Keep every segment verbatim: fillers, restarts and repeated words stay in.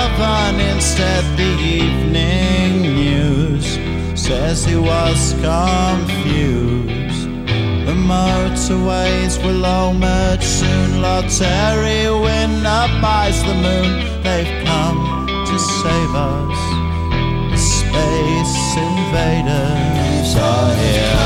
heaven. Instead, the evening news says he was confused. The motorways will all merge soon. Lord Terry Winner buys the moon. They've come to save us. The space invaders are here.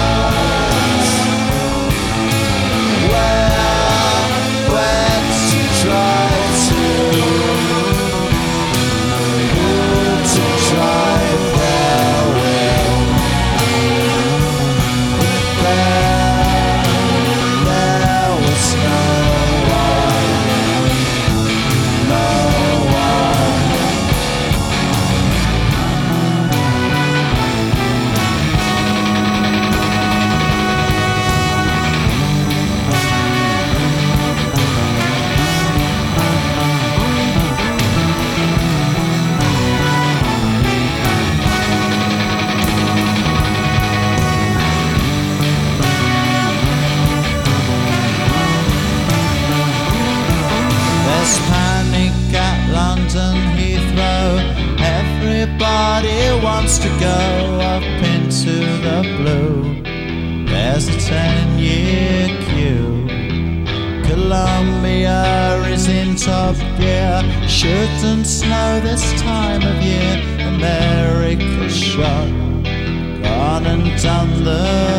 Panic at London Heathrow. Everybody wants to go up into the blue. There's a ten-year queue. Columbia is in top gear. Shouldn't snow this time of year. America's shot, gone and done the